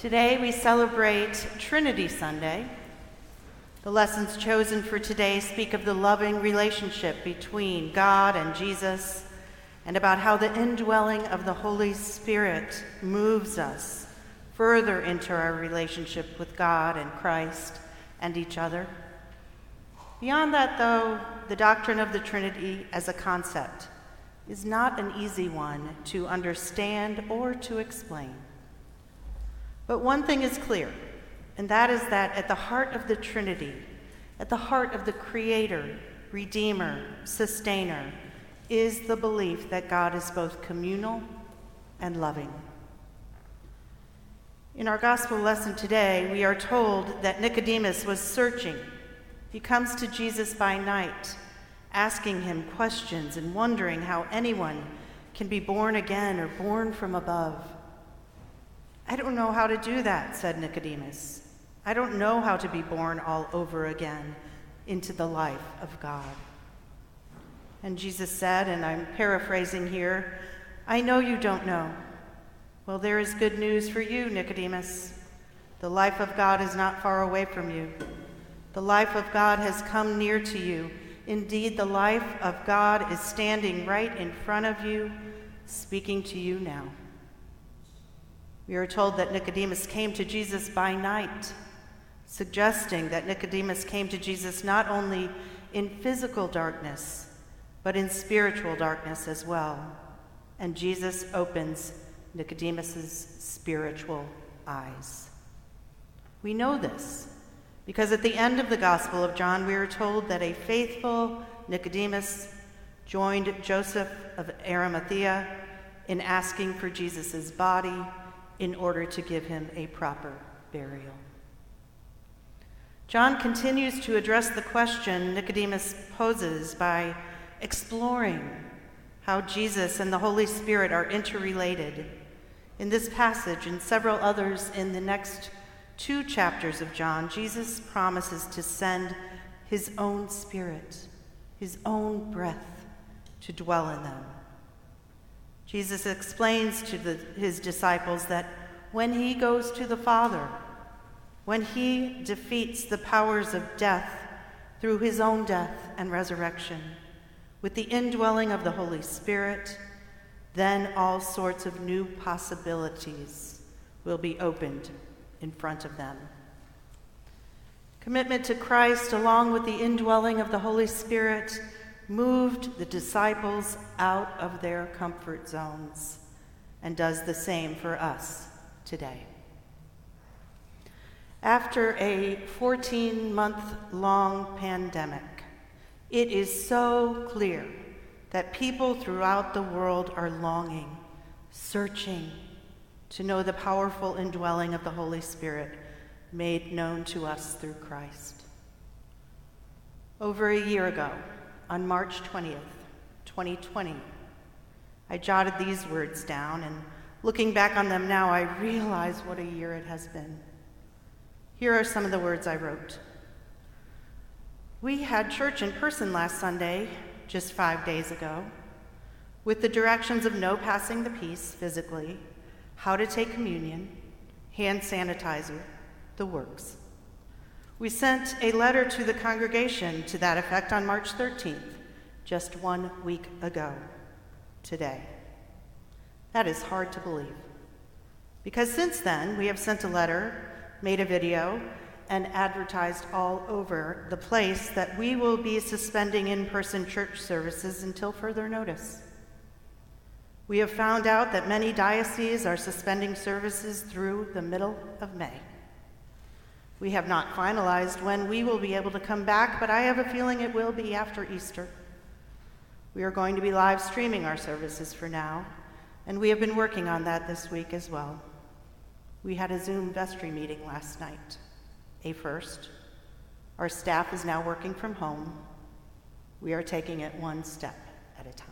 Today we celebrate Trinity Sunday. The lessons chosen for today speak of the loving relationship between God and Jesus and about how the indwelling of the Holy Spirit moves us further into our relationship with God and Christ and each other. Beyond that, though, the doctrine of the Trinity as a concept is not an easy one to understand or to explain. But one thing is clear, and that is that at the heart of the Trinity, at the heart of the Creator, Redeemer, Sustainer, is the belief that God is both communal and loving. In our gospel lesson today, we are told that Nicodemus was searching. He comes to Jesus by night, asking him questions and wondering how anyone can be born again or born from above. "I don't know how to do that," said Nicodemus. "I don't know how to be born all over again into the life of God." And Jesus said, and I'm paraphrasing here, "I know you don't know." Well, there is good news for you, Nicodemus. The life of God is not far away from you. The life of God has come near to you. Indeed, the life of God is standing right in front of you, speaking to you now. We are told that Nicodemus came to Jesus by night, suggesting that Nicodemus came to Jesus not only in physical darkness, but in spiritual darkness as well. And Jesus opens Nicodemus's spiritual eyes. We know this because at the end of the Gospel of John, we are told that a faithful Nicodemus joined Joseph of Arimathea in asking for Jesus' body in order to give him a proper burial. John continues to address the question Nicodemus poses by exploring how Jesus and the Holy Spirit are interrelated. In this passage and several others in the next 2 chapters of John, Jesus promises to send his own Spirit, his own breath, to dwell in them. Jesus explains to his disciples that when he goes to the Father, when he defeats the powers of death through his own death and resurrection, with the indwelling of the Holy Spirit, then all sorts of new possibilities will be opened in front of them. Commitment to Christ, along with the indwelling of the Holy Spirit, moved the disciples out of their comfort zones and does the same for us today. After a 14-month-long pandemic, it is so clear that people throughout the world are longing, searching to know the powerful indwelling of the Holy Spirit made known to us through Christ. Over a year ago, on March 20th, 2020, I jotted these words down, and looking back on them now, I realize what a year it has been. Here are some of the words I wrote. We had church in person last Sunday, just 5 days ago, with the directions of no passing the peace physically, how to take communion, hand sanitizer, the works. We sent a letter to the congregation to that effect on March 13th, just 1 week ago, today. That is hard to believe, because since then we have sent a letter, made a video, and advertised all over the place that we will be suspending in-person church services until further notice. We have found out that many dioceses are suspending services through the middle of May. We have not finalized when we will be able to come back, but I have a feeling it will be after Easter. We are going to be live streaming our services for now, and we have been working on that this week as well. We had a Zoom vestry meeting last night, a first. Our staff is now working from home. We are taking it one step at a time.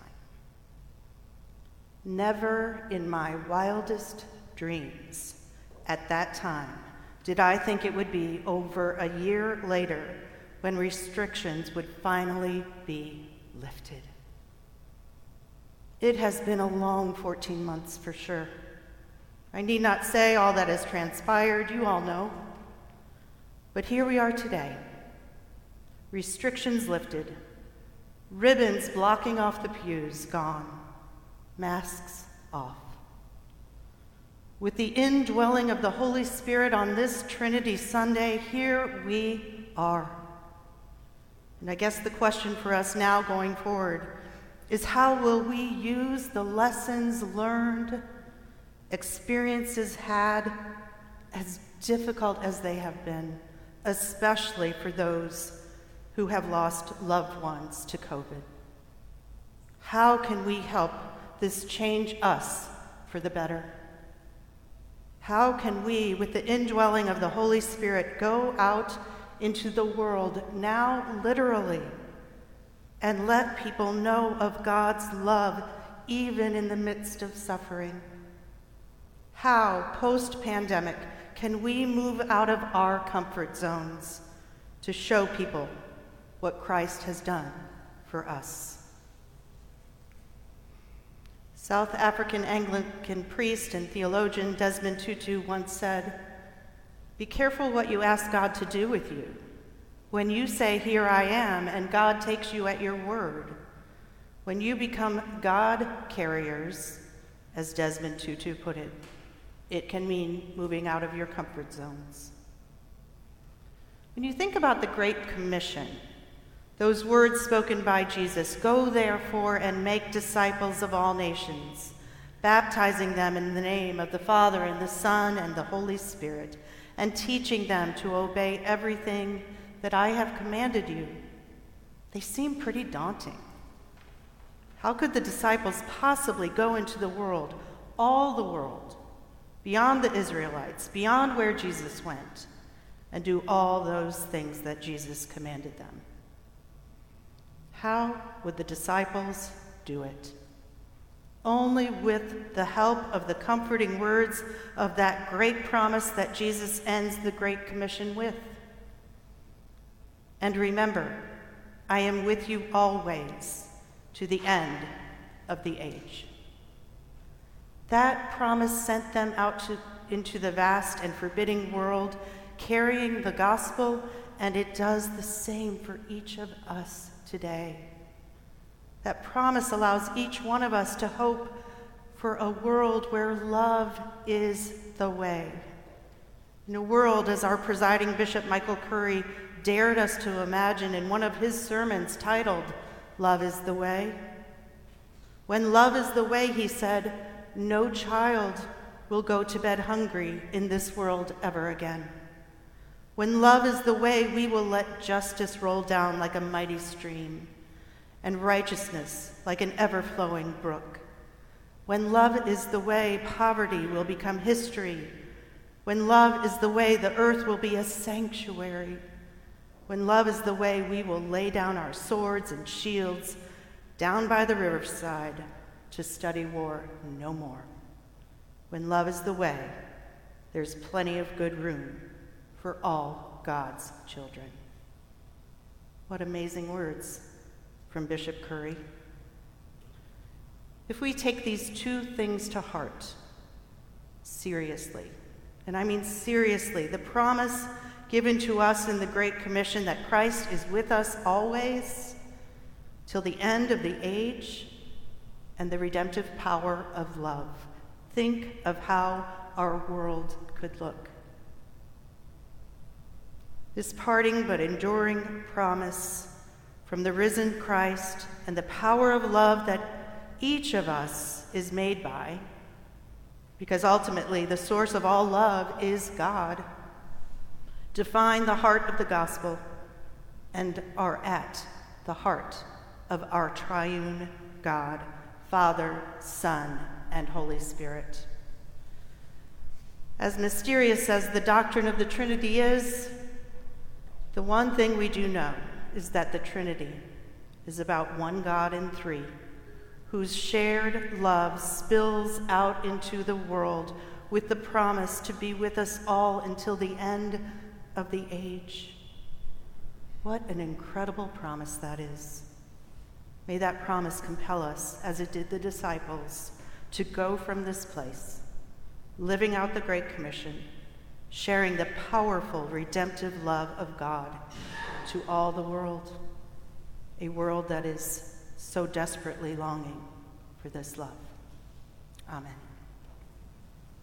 Never in my wildest dreams at that time did I think it would be over a year later when restrictions would finally be lifted. It has been a long 14 months for sure. I need not say all that has transpired, you all know. But here we are today. Restrictions lifted, ribbons blocking off the pews gone, masks off. With the indwelling of the Holy Spirit on this Trinity Sunday, here we are. And I guess the question for us now going forward is, how will we use the lessons learned, experiences had, as difficult as they have been, especially for those who have lost loved ones to COVID? How can we help this change us for the better? How can we, with the indwelling of the Holy Spirit, go out into the world now literally and let people know of God's love even in the midst of suffering? How, post-pandemic, can we move out of our comfort zones to show people what Christ has done for us? South African Anglican priest and theologian Desmond Tutu once said, "Be careful what you ask God to do with you. When you say, 'Here I am,' and God takes you at your word, when you become God carriers," as Desmond Tutu put it, it can mean moving out of your comfort zones. When you think about the Great Commission, those words spoken by Jesus, "Go therefore and make disciples of all nations, baptizing them in the name of the Father and the Son and the Holy Spirit, and teaching them to obey everything that I have commanded you," they seem pretty daunting. How could the disciples possibly go into the world, all the world, beyond the Israelites, beyond where Jesus went, and do all those things that Jesus commanded them? How would the disciples do it? Only with the help of the comforting words of that great promise that Jesus ends the Great Commission with. "And remember, I am with you always to the end of the age." That promise sent them out into the vast and forbidding world, carrying the gospel, and it does the same for each of us today. That promise allows each one of us to hope for a world where love is the way. In a world, as our presiding Bishop Michael Curry dared us to imagine in one of his sermons titled, "Love is the Way." When love is the way, he said, no child will go to bed hungry in this world ever again. When love is the way, we will let justice roll down like a mighty stream, and righteousness like an ever-flowing brook. When love is the way, poverty will become history. When love is the way, the earth will be a sanctuary. When love is the way, we will lay down our swords and shields down by the riverside to study war no more. When love is the way, there's plenty of good room for all God's children. What amazing words from Bishop Curry. If we take these two things to heart seriously, and I mean seriously, the promise given to us in the Great Commission that Christ is with us always till the end of the age, and the redemptive power of love, think of how our world could look. This parting but enduring promise from the risen Christ and the power of love that each of us is made by, because ultimately the source of all love is God, define the heart of the gospel and are at the heart of our triune God, Father, Son, and Holy Spirit. As mysterious as the doctrine of the Trinity is, the one thing we do know is that the Trinity is about one God in three, whose shared love spills out into the world with the promise to be with us all until the end of the age. What an incredible promise that is. May that promise compel us, as it did the disciples, to go from this place living out the Great Commission, sharing the powerful, redemptive love of God to all the world, a world that is so desperately longing for this love. Amen.